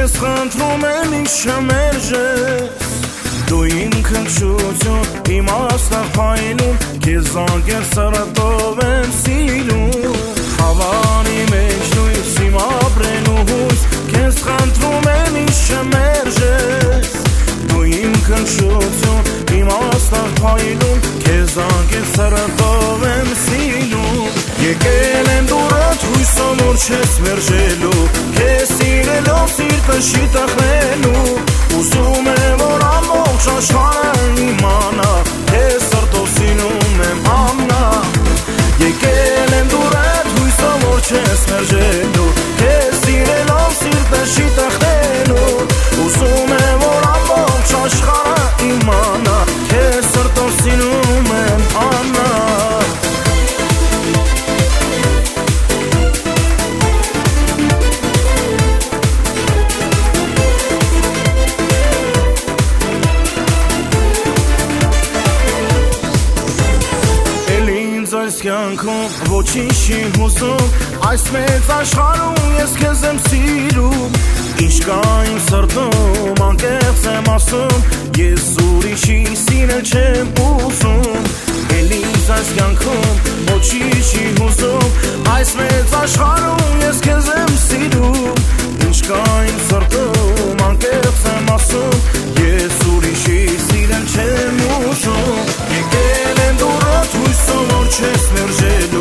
Քեզ խնդրում եմ ինձ չմերժես Դու իմ քնքշություն, իմ աստղայլում Քեզ անգեր սրտով եմ սիրում Խավարի մեջ լույս, իմ ապրելու հույս Քեզ խնդրում եմ ինձ չմերժես Դու իմ քնքշություն, իմ աստղայլում Քեզ անգեր սրտով եմ սիրում Եկել եմ դուրդ հույսով որ չես մերժելու Քեզ սիրելով սիրտը չի տխնելու Ուզում եմ որ ամբողջ աշխարհը իմանա Քեզ սրտով սիրում եմ ամնա Եկել եմ դուրդ հույսով որ չես մերժելու Քեզ սիրելով սիրտը չի տխնելու Ուզում եմ որ ամբողջ աշխարհը իմանա Քեզ սրտով սիրում եմ ամնա Այս կյանքում ոչինչ չի հուզում Այս մեծ աշխարհում ես քեզ եմ սիրում Ինչ կա իմ սրտում անկեղծ եմ ասում Ես ուրիշի սիրել չեմ ուզում Էլ ինձ այս կյանքում ոչինչ չի հուզում Այս մեծ աշխարհում ես քեզ եմ սիրում Ինչ կա իմ սրտում անկեղծ եմ ասում Ես ուրիշի սիրել չեմ ուզում Եկել եմ դուրդ հույսով որ չես մերժելու